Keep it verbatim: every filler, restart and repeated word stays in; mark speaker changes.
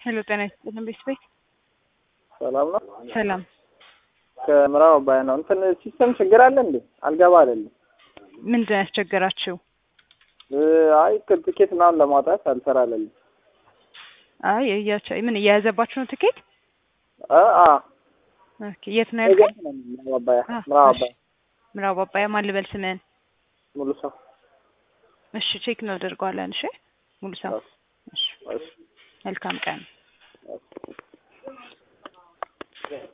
Speaker 1: ሄሎ ጤና ይስጥልኝ ቤተሰብ
Speaker 2: ሰላም ነው።
Speaker 1: ሰላም
Speaker 2: ከምዕራብ አባያ ነው። እንትን ሲስተም ችግር አለ እንዴ? አልገባ አይደለም።
Speaker 1: ምንድን ነው ያስቸገራችሁ?
Speaker 2: አይ ትኬት ምናምን ለማውጣት አልሰራለኝ።
Speaker 1: አይ እያቻ ምን እያያዘባችሁ ነው ትኬት?
Speaker 2: አ አ
Speaker 1: ኦኬ የት ነው ያልከኝ?
Speaker 2: ምዕራብ አባያ ምዕራብ አባያ
Speaker 1: ምዕራብ አባያ ማን ልበል ስምህን?
Speaker 2: ሙሉ ሰው።
Speaker 1: እሺ ቼክ እናደርገዋለን። እሺ ሙሉ ሰው። እሺ መልካም ቀን